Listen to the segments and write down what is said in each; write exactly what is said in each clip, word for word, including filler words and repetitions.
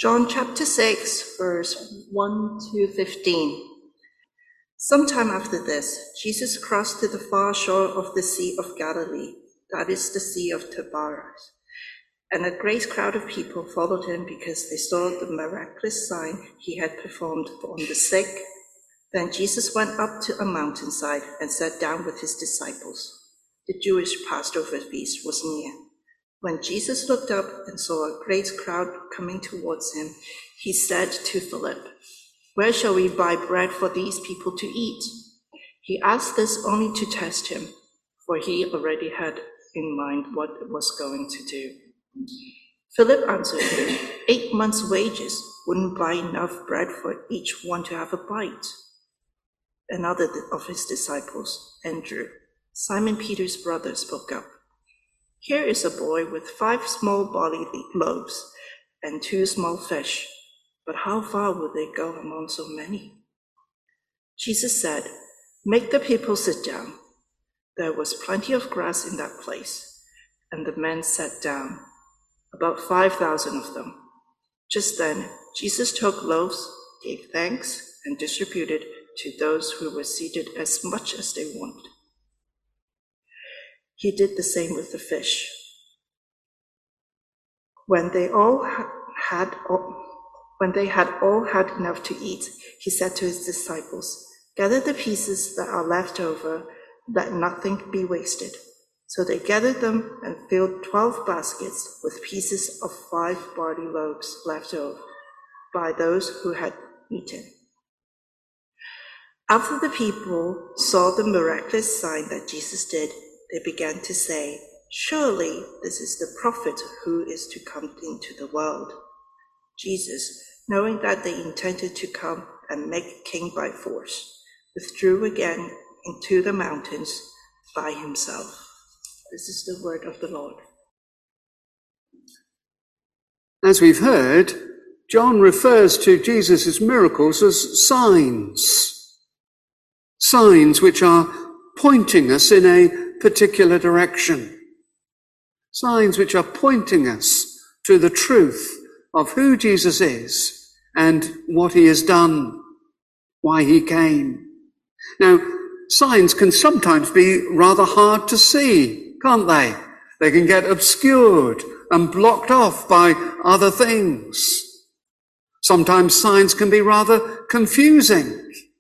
John chapter six, verse one to fifteen. Sometime after this, Jesus crossed to the far shore of the Sea of Galilee, that is the Sea of Tiberias. And a great crowd of people followed him because they saw the miraculous sign he had performed on the sick. Then Jesus went up to a mountainside and sat down with his disciples. The Jewish Passover feast was near. When Jesus looked up and saw a great crowd coming towards him, he said to Philip, "Where shall we buy bread for these people to eat?" He asked this only to test him, for he already had in mind what it was going to do. Philip answered him, Eight months' wages wouldn't buy enough bread for each one to have a bite." Another of his disciples, Andrew, Simon Peter's brother, spoke up. "Here is a boy with five small barley loaves and two small fish, but how far will they go among so many?" Jesus said, "Make the people sit down." There was plenty of grass in that place, and the men sat down, about five thousand of them. Just then, Jesus took loaves, gave thanks, and distributed to those who were seated as much as they wanted. He did the same with the fish. When they all had when they had all had enough to eat, he said to his disciples, "Gather the pieces that are left over, let nothing be wasted." So they gathered them and filled twelve baskets with pieces of five barley loaves left over by those who had eaten. After the people saw the miraculous sign that Jesus did, they began to say, "Surely this is the prophet who is to come into the world." Jesus, knowing that they intended to come and make a king by force, withdrew again into the mountains by himself. This is the word of the Lord. As we've heard, John refers to Jesus' miracles as signs. Signs which are pointing us in a particular direction. Signs which are pointing us to the truth of who Jesus is and what he has done, why he came. Now, signs can sometimes be rather hard to see, can't they? They can get obscured and blocked off by other things. Sometimes signs can be rather confusing.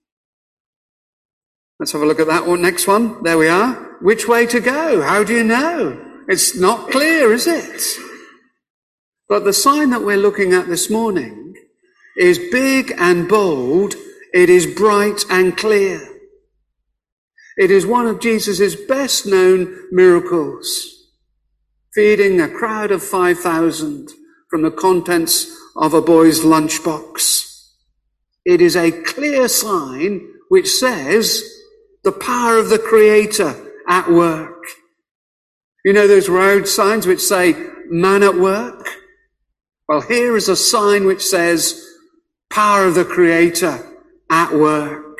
Let's have a look at that one. Next one. There we are. Which way to go? How do you know? It's not clear, is it? But the sign that we're looking at this morning is big and bold. It is bright and clear. It is one of Jesus' best known miracles, feeding a crowd of five thousand from the contents of a boy's lunchbox. It is a clear sign which says the power of the Creator at work. You know those road signs which say man at work? Well, here is a sign which says power of the Creator at work.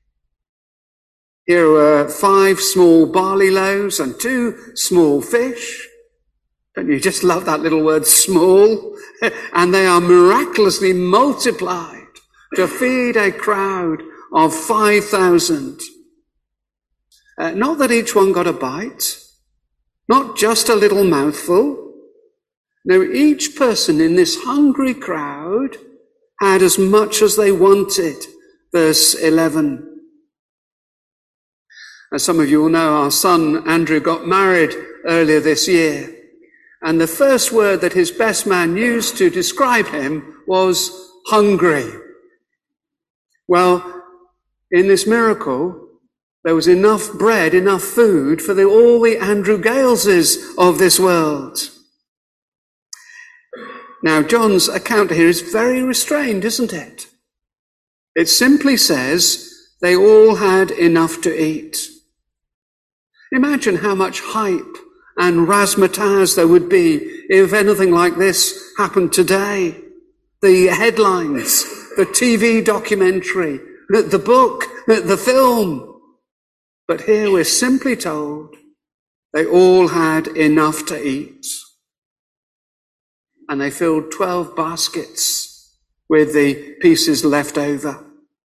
Here were five small barley loaves and two small fish. Don't you just love that little word, small? And they are miraculously multiplied to feed a crowd of five thousand. Uh, not that each one got a bite, not just a little mouthful. No, each person in this hungry crowd had as much as they wanted. Verse eleven. As some of you will know, our son Andrew got married earlier this year, and the first word that his best man used to describe him was hungry. Well, in this miracle, there was enough bread, enough food for the, all the Andrew Galeses of this world. Now, John's account here is very restrained, isn't it? It simply says they all had enough to eat. Imagine how much hype and razzmatazz there would be if anything like this happened today. The headlines, the T V documentary, the, the book, the, the film. But here we're simply told they all had enough to eat. And they filled twelve baskets with the pieces left over.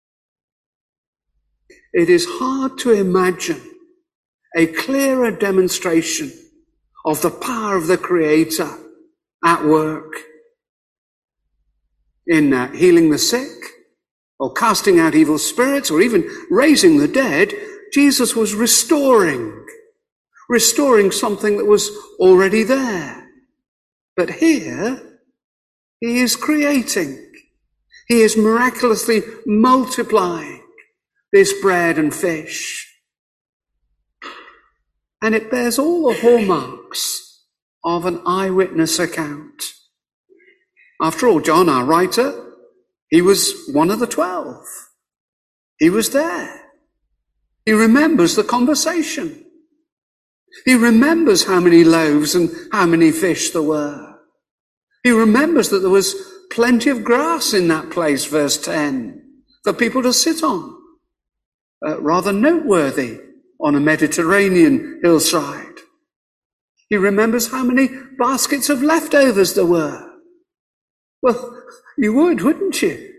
It is hard to imagine a clearer demonstration of the power of the Creator at work in uh, healing the sick, or casting out evil spirits, or even raising the dead. Jesus was restoring, restoring something that was already there. But here, he is creating. He is miraculously multiplying this bread and fish. And it bears all the hallmarks of an eyewitness account. After all, John, our writer, he was one of the twelve. He was there. He remembers the conversation. He remembers how many loaves and how many fish there were. He remembers that there was plenty of grass in that place, verse ten, for people to sit on. Uh, rather noteworthy on a Mediterranean hillside. He remembers how many baskets of leftovers there were. Well, you would, wouldn't you?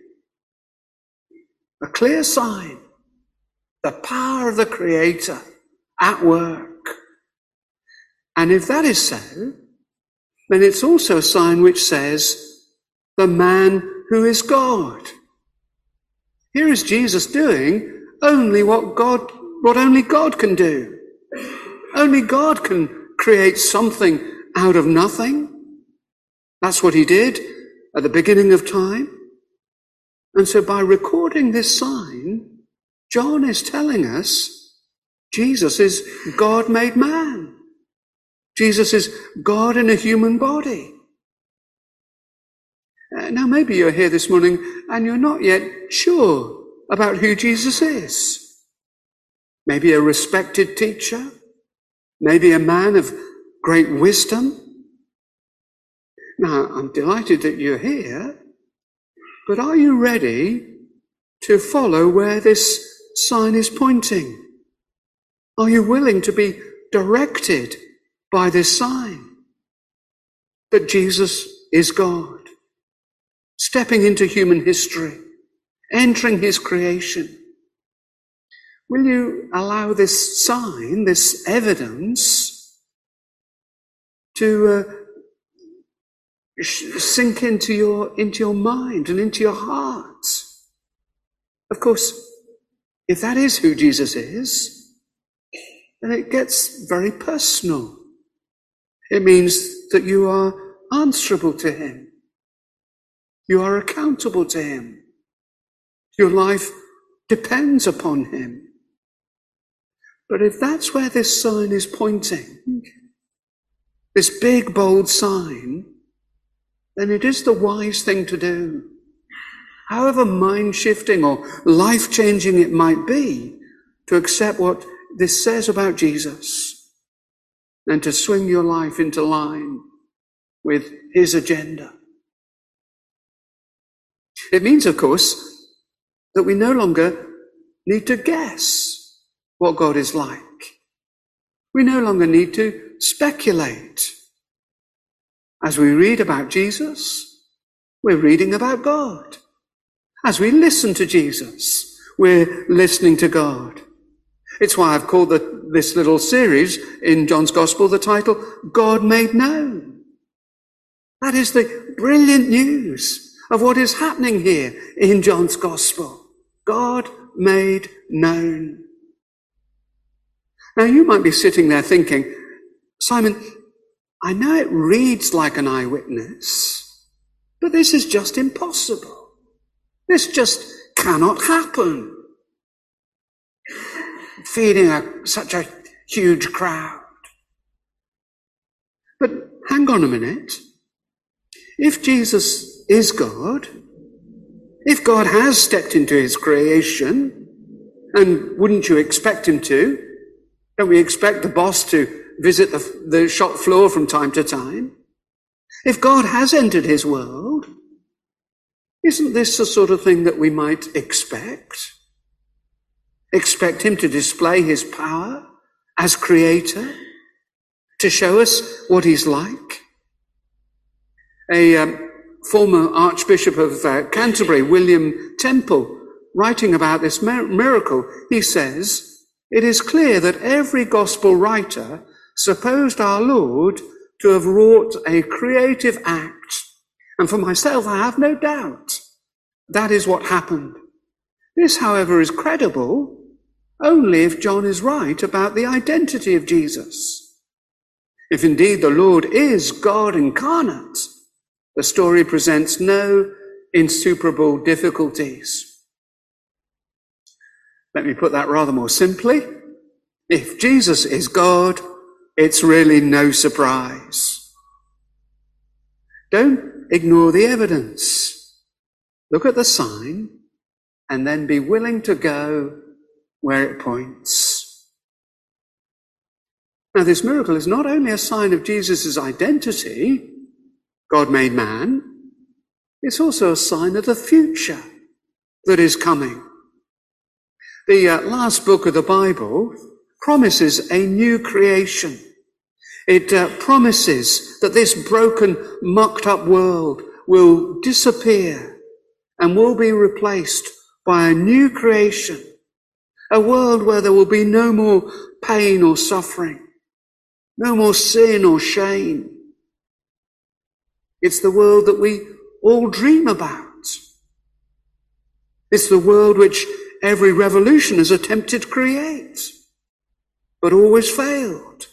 A clear sign. The power of the Creator at work. And if that is so, then it's also a sign which says, the man who is God. Here is Jesus doing only what God, what only God can do. Only God can create something out of nothing. That's what he did at the beginning of time. And so by recording this sign, John is telling us Jesus is God made man. Jesus is God in a human body. Uh, now maybe you're here this morning and you're not yet sure about who Jesus is. Maybe a respected teacher, maybe a man of great wisdom. Now, I'm delighted that you're here, but are you ready to follow where this sign is pointing? Are you willing to be directed by this sign that Jesus is God, stepping into human history, entering his creation? Will you allow this sign, this evidence, to uh, sink into your, into your mind and into your heart? Of course, if that is who Jesus is, then it gets very personal. It means that you are answerable to him. You are accountable to him. Your life depends upon him. But if that's where this sign is pointing, this big, bold sign, then it is the wise thing to do. However mind-shifting or life-changing it might be, to accept what this says about Jesus and to swing your life into line with his agenda. It means, of course, that we no longer need to guess what God is like. We no longer need to speculate. As we read about Jesus, we're reading about God. As we listen to Jesus, we're listening to God. It's why I've called the, this little series in John's Gospel the title, God Made Known. That is the brilliant news of what is happening here in John's Gospel. God made known. Now you might be sitting there thinking, Simon, I know it reads like an eyewitness, but this is just impossible. This just cannot happen. Feeding a, such a huge crowd. But hang on a minute. If Jesus is God, if God has stepped into his creation, and wouldn't you expect him to? Don't we expect the boss to visit the, the shop floor from time to time? If God has entered his world, isn't this the sort of thing that we might expect? Expect him to display his power as creator, to show us what he's like? A um, former Archbishop of uh, Canterbury, William Temple, writing about this miracle, he says, "It is clear that every gospel writer supposed our Lord to have wrought a creative act. And for myself, I have no doubt that is what happened. This, however, is credible only if John is right about the identity of Jesus. If indeed the Lord is God incarnate, the story presents no insuperable difficulties." Let me put that rather more simply. If Jesus is God, it's really no surprise. Don't ignore the evidence. Look at the sign and then be willing to go where it points. Now, this miracle is not only a sign of Jesus' identity, God made man, it's also a sign of the future that is coming. The uh, last book of the Bible promises a new creation. It uh, promises that this broken, mucked up world will disappear and will be replaced by a new creation, a world where there will be no more pain or suffering, no more sin or shame. It's the world that we all dream about. It's the world which every revolution has attempted to create, but always failed.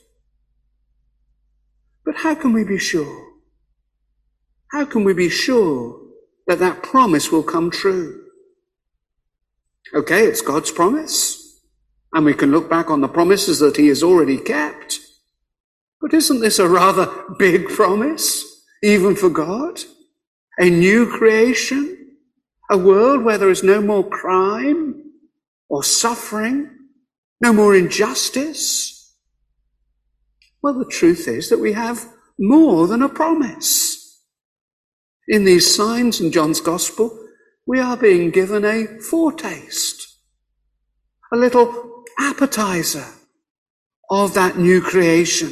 But how can we be sure? How can we be sure that that promise will come true? Okay, it's God's promise, and we can look back on the promises that he has already kept. But isn't this a rather big promise, even for God? A new creation? A world where there is no more crime or suffering, no more injustice? Well, the truth is that we have more than a promise. In these signs in John's Gospel, we are being given a foretaste, a little appetizer of that new creation.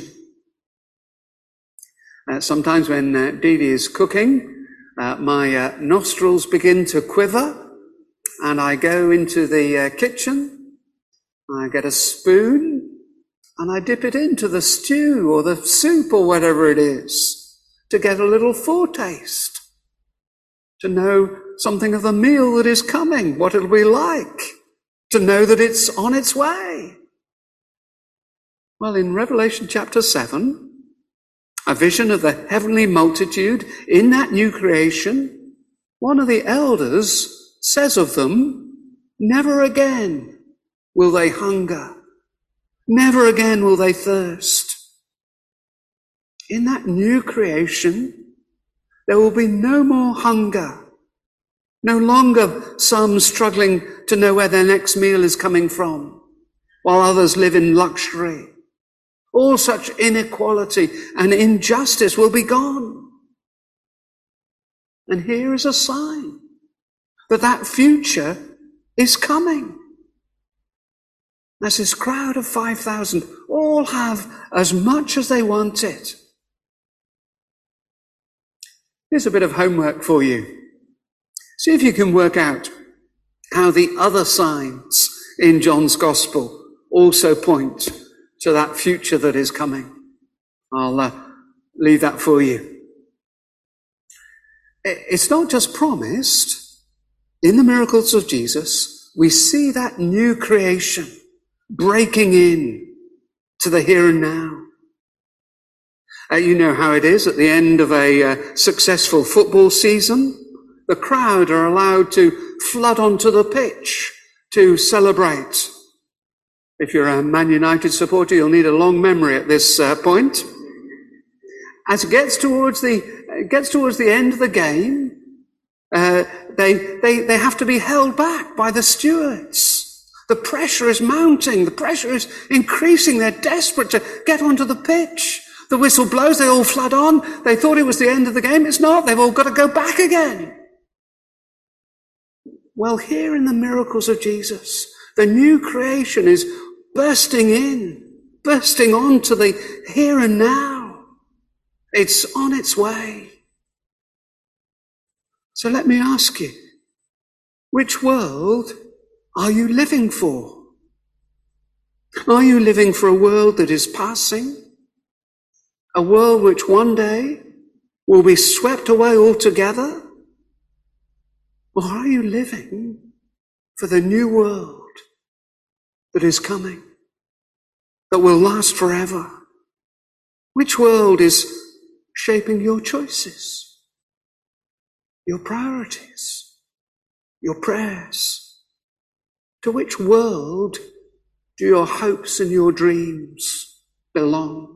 Uh, sometimes when uh, Dee Dee is cooking, Uh, my uh, nostrils begin to quiver, and I go into the uh, kitchen, I get a spoon, and I dip it into the stew or the soup or whatever it is to get a little foretaste, to know something of the meal that is coming, what it'll be like, to know that it's on its way. Well, in Revelation chapter seven, a vision of the heavenly multitude in that new creation, one of the elders says of them, "Never again will they hunger. Never again will they thirst." In that new creation, there will be no more hunger. No longer some struggling to know where their next meal is coming from, while others live in luxury. All such inequality and injustice will be gone. And here is a sign that that future is coming. As this crowd of five thousand all have as much as they wanted. Here's a bit of homework for you. See if you can work out how the other signs in John's Gospel also point to that future that is coming. I'll uh, leave that for you. It's not just promised. In the miracles of Jesus, we see that new creation breaking in to the here and now. Uh, you know how it is at the end of a uh, successful football season. The crowd are allowed to flood onto the pitch to celebrate. If you're a Man United supporter, you'll need a long memory at this uh, point. As it gets towards the uh, gets towards the end of the game, uh, they they they have to be held back by the stewards. The pressure is mounting. The pressure is increasing. They're desperate to get onto the pitch. The whistle blows. They all flood on. They thought it was the end of the game. It's not. They've all got to go back again. Well, here in the miracles of Jesus, the new creation is bursting in, bursting onto the here and now. It's on its way. So let me ask you, which world are you living for? Are you living for a world that is passing? A world which one day will be swept away altogether? Or are you living for the new world that is coming, that will last forever? Which world is shaping your choices, your priorities, your prayers? To which world do your hopes and your dreams belong?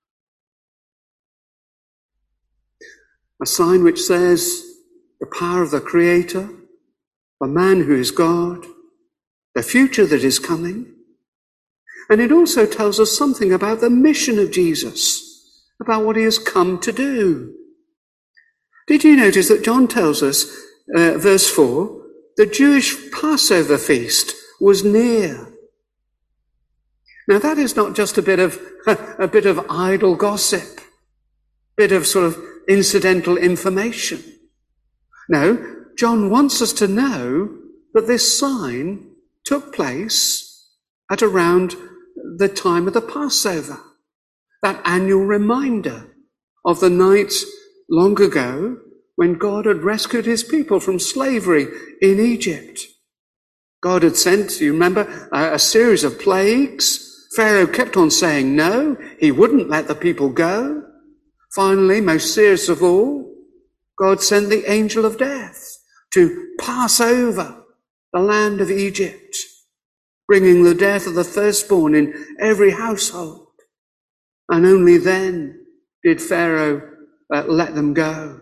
A sign which says the power of the Creator, the man who is God, the future that is coming. And it also tells us something about the mission of Jesus, about what he has come to do. Did you notice that John tells us, uh, verse four, the Jewish Passover feast was near? Now that is not just a bit of a bit of idle gossip, bit of sort of incidental information. No, John wants us to know that this sign took place at around the time of the Passover, that annual reminder of the night long ago when God had rescued his people from slavery in Egypt. God had sent, you remember, a, a series of plagues. Pharaoh kept on saying no, he wouldn't let the people go. Finally, most serious of all, God sent the angel of death to pass over the land of Egypt, bringing the death of the firstborn in every household. And only then did Pharaoh uh, let them go.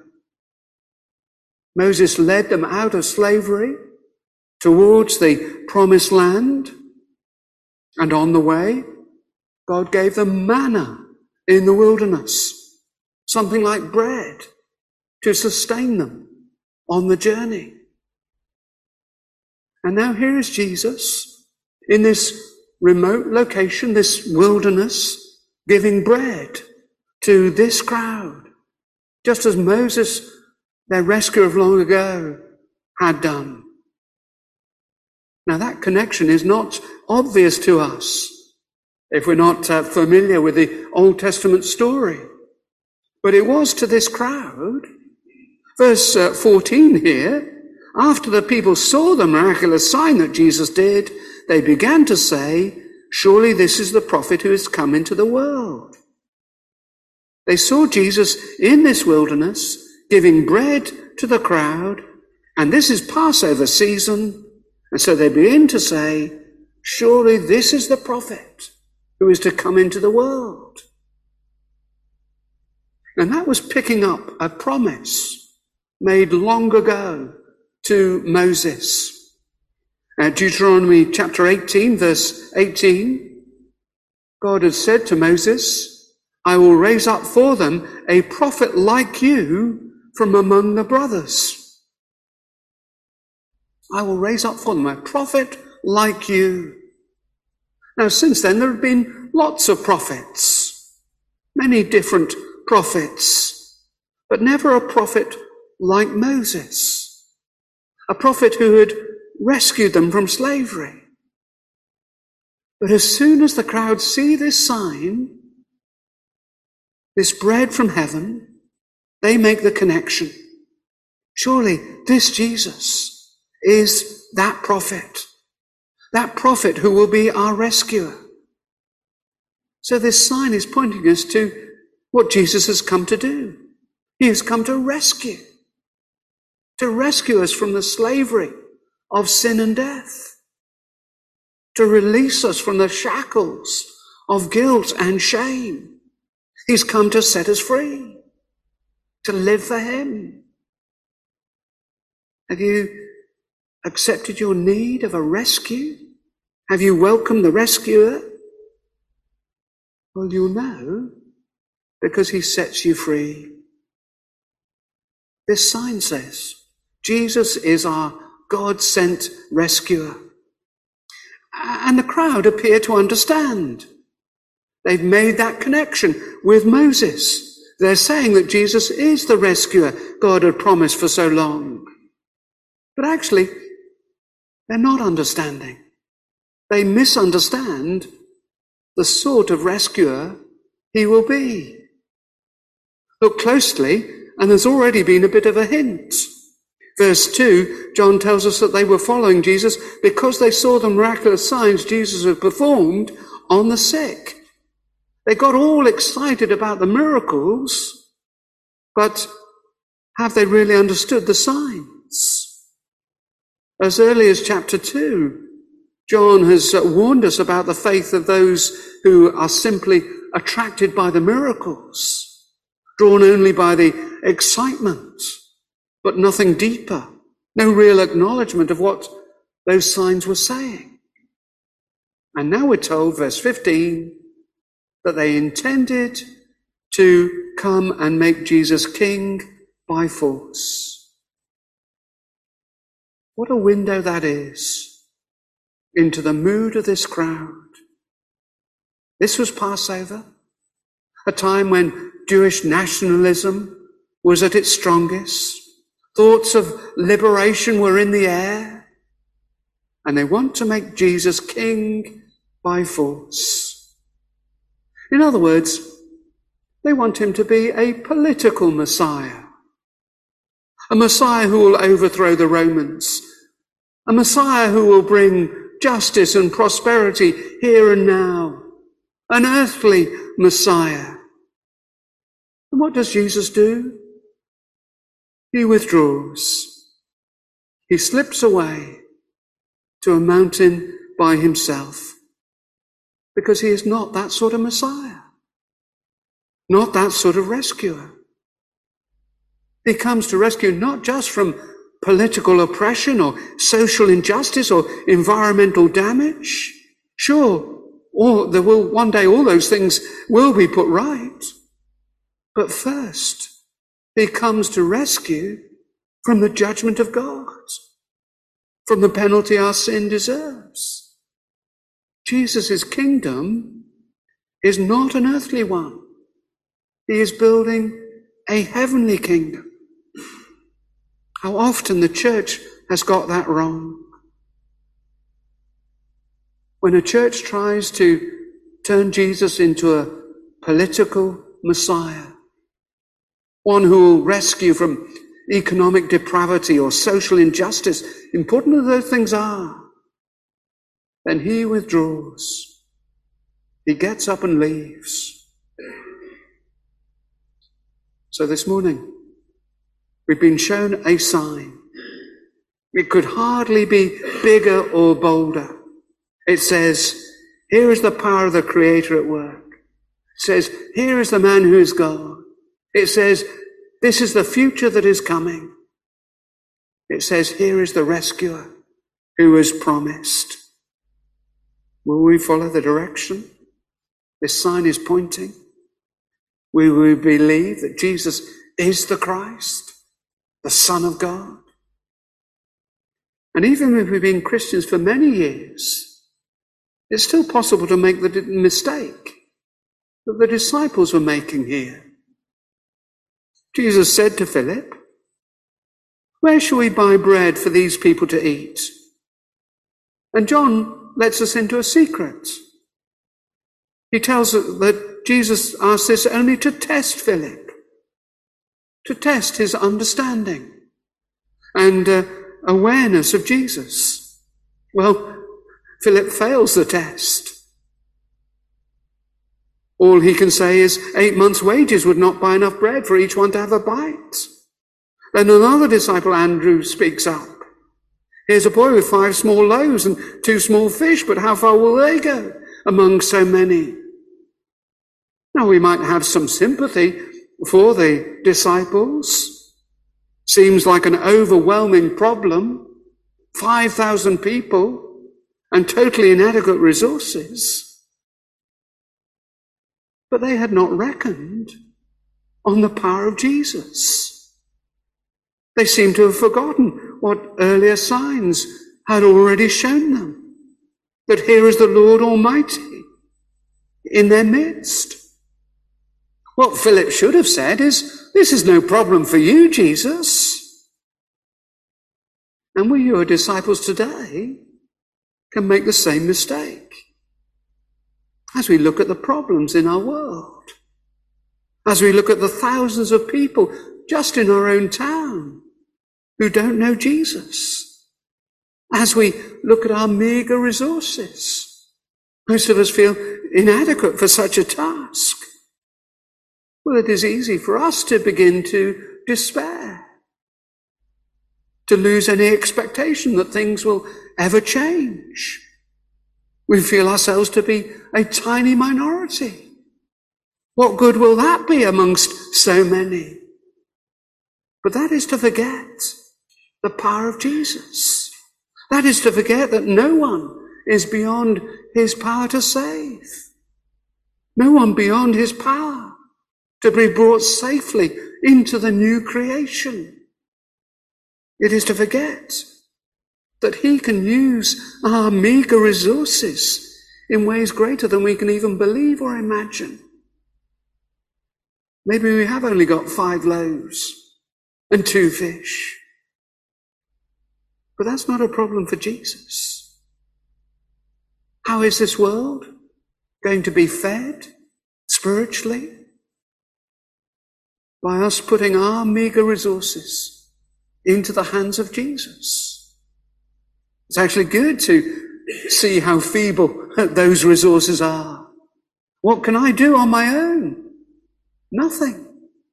Moses led them out of slavery towards the promised land. And on the way, God gave them manna in the wilderness, something like bread to sustain them on the journey. And now here is Jesus in this remote location, this wilderness, giving bread to this crowd, just as Moses, their rescuer of long ago, had done. Now that connection is not obvious to us if we're not uh, familiar with the Old Testament story. But it was to this crowd. Verse uh, fourteen here, after the people saw the miraculous sign that Jesus did, they began to say, surely this is the prophet who has come into the world. They saw Jesus in this wilderness giving bread to the crowd, and this is Passover season, and so they begin to say, surely this is the prophet who is to come into the world. And that was picking up a promise made long ago to Moses. Uh, Deuteronomy chapter eighteen, verse eighteen, God had said to Moses, I will raise up for them a prophet like you from among the brothers. I will raise up for them a prophet like you. Now, since then, there have been lots of prophets, many different prophets, but never a prophet like Moses, a prophet who had rescued them from slavery. But as soon as the crowd see this sign, this bread from heaven, they make the connection. Surely this Jesus is that prophet, that prophet who will be our rescuer. So this sign is pointing us to what Jesus has come to do. He has come to rescue, to rescue us from the slavery of sin and death, to release us from the shackles of guilt and shame. He's come to set us free, to live for him. Have you accepted your need of a rescue? Have you welcomed the rescuer? Well, you'll know, because he sets you free. This sign says, Jesus is our God-sent rescuer. And the crowd appear to understand. They've made that connection with Moses. They're saying that Jesus is the rescuer God had promised for so long. But actually, they're not understanding. They misunderstand the sort of rescuer he will be. Look closely, and there's already been a bit of a hint. Verse two, John tells us that they were following Jesus because they saw the miraculous signs Jesus had performed on the sick. They got all excited about the miracles, but have they really understood the signs? As early as chapter two, John has warned us about the faith of those who are simply attracted by the miracles, drawn only by the excitement, but nothing deeper, no real acknowledgement of what those signs were saying. And now we're told, verse fifteen, that they intended to come and make Jesus king by force. What a window that is into the mood of this crowd. This was Passover, a time when Jewish nationalism was at its strongest. Thoughts of liberation were in the air, and they want to make Jesus king by force. In other words, they want him to be a political Messiah, a Messiah who will overthrow the Romans, a Messiah who will bring justice and prosperity here and now, an earthly Messiah. And what does Jesus do? He withdraws. He slips away to a mountain by himself because he is not that sort of Messiah, not that sort of rescuer. He comes to rescue not just from political oppression or social injustice or environmental damage. Sure, all, there will, one day all those things will be put right. But first, he comes to rescue from the judgment of God, from the penalty our sin deserves. Jesus' kingdom is not an earthly one. He is building a heavenly kingdom. How often the church has got that wrong. When a church tries to turn Jesus into a political Messiah, one who will rescue from economic depravity or social injustice, important as those things are, then he withdraws. He gets up and leaves. So this morning, we've been shown a sign. It could hardly be bigger or bolder. It says, here is the power of the Creator at work. It says, here is the man who is God. It says, this is the future that is coming. It says, here is the rescuer who was promised. Will we follow the direction this sign is pointing? Will we believe that Jesus is the Christ, the Son of God? And even if we've been Christians for many years, it's still possible to make the mistake that the disciples were making here. Jesus said to Philip, where shall we buy bread for these people to eat? And John lets us into a secret. He tells us that Jesus asked this only to test Philip, to test his understanding and uh, awareness of Jesus. Well, Philip fails the test. All he can say is eight months' wages would not buy enough bread for each one to have a bite. Then another disciple, Andrew, speaks up. Here's a boy with five small loaves and two small fish, but how far will they go among so many? Now, we might have some sympathy for the disciples. Seems like an overwhelming problem. five thousand people and totally inadequate resources. But they had not reckoned on the power of Jesus. They seem to have forgotten what earlier signs had already shown them, that here is the Lord Almighty in their midst. What Philip should have said is, this is no problem for you, Jesus. And we who are disciples today can make the same mistake as we look at the problems in our world, as we look at the thousands of people just in our own town who don't know Jesus, as we look at our meagre resources. Most of us feel inadequate for such a task. Well, it is easy for us to begin to despair, to lose any expectation that things will ever change. We feel ourselves to be a tiny minority. What good will that be amongst so many? But that is to forget the power of Jesus. That is to forget that no one is beyond his power to save. No one beyond his power to be brought safely into the new creation. It is to forget that he can use our meagre resources in ways greater than we can even believe or imagine. Maybe we have only got five loaves and two fish. But that's not a problem for Jesus. How is this world going to be fed spiritually? By us putting our meagre resources into the hands of Jesus. It's actually good to see how feeble those resources are. What can I do on my own? Nothing.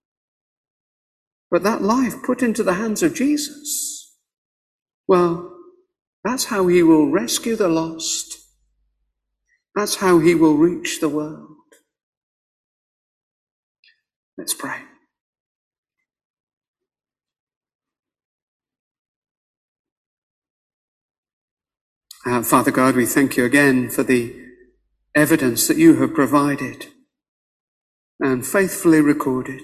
But that life put into the hands of Jesus, well, that's how he will rescue the lost. That's how he will reach the world. Let's pray. Uh, Father God, we thank you again for the evidence that you have provided and faithfully recorded,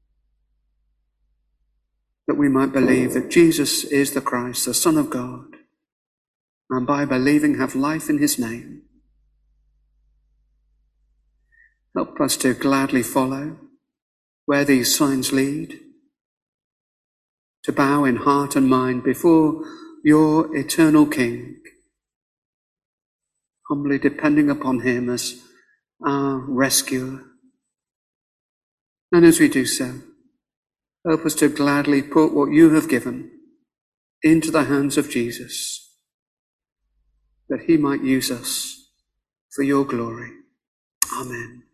that we might believe that Jesus is the Christ, the Son of God, and by believing have life in his name. Help us to gladly follow where these signs lead, to bow in heart and mind before your eternal King, humbly depending upon him as our rescuer. And as we do so, help us to gladly put what you have given into the hands of Jesus, that he might use us for your glory. Amen.